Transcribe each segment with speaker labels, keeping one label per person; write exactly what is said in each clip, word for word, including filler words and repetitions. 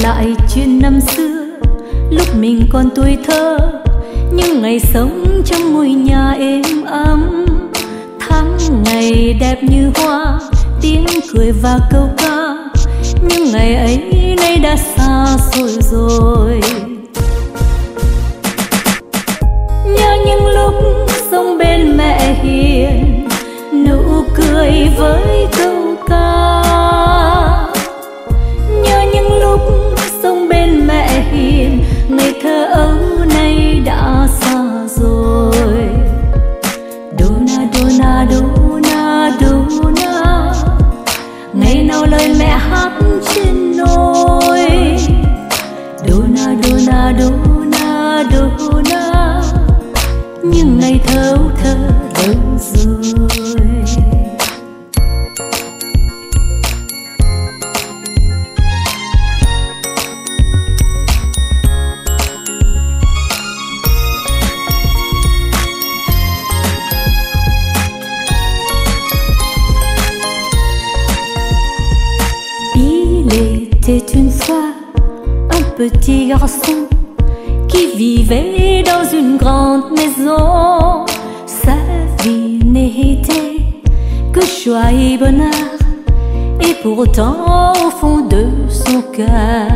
Speaker 1: lại chuyện năm xưa lúc mình còn tuổi thơ, những ngày sống trong ngôi nhà êm ấm, tháng ngày đẹp như hoa, tiếng cười và câu ca. Nhưng ngày ấy nay đã xa xôi rồi. Nhớ những lúc sống bên mẹ hiền, nụ cười với câu ca. Nhớ những lúc sống bên mẹ hiền, ngày thơ ấu nay đã xa rồi. Dona dona dona dona, ngày nào lời mẹ hát trên nôi. Dona dona dona dona, nhưng ngày thơ thơ đâu rồi. C'était une fois un petit garçon qui vivait dans une grande maison. Sa vie n'était que joie et bonheur, et pourtant au fond de son cœur,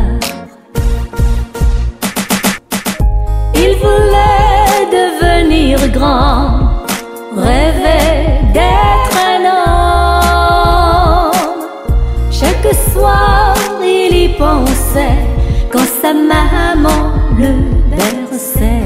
Speaker 1: il voulait devenir grand, rêvait d'être un homme. Chaque soir il y pensait quand sa maman le berçait.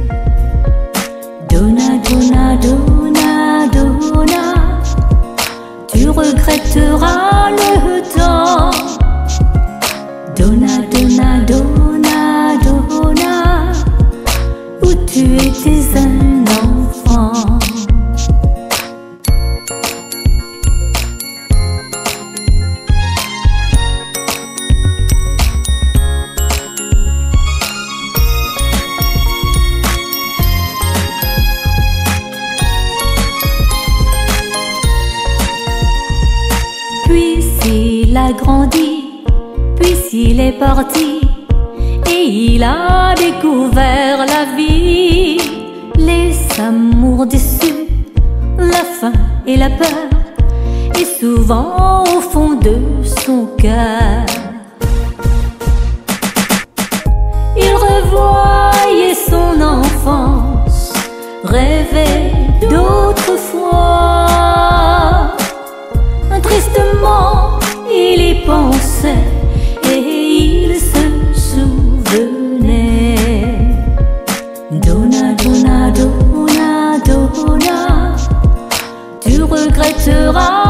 Speaker 1: Dona dona dona dona, tu regretteras le temps. Dona dona dona dona, où tu étais un enfant. Il a grandi, puis il est parti, et il a découvert la vie, les amours déçus, la faim et la peur, et souvent au fond de son cœur, il revoyait son enfance, rêvait d'autrefois. Tristement il y pensait et il se souvenait. Dona dona dona dona, tu regretteras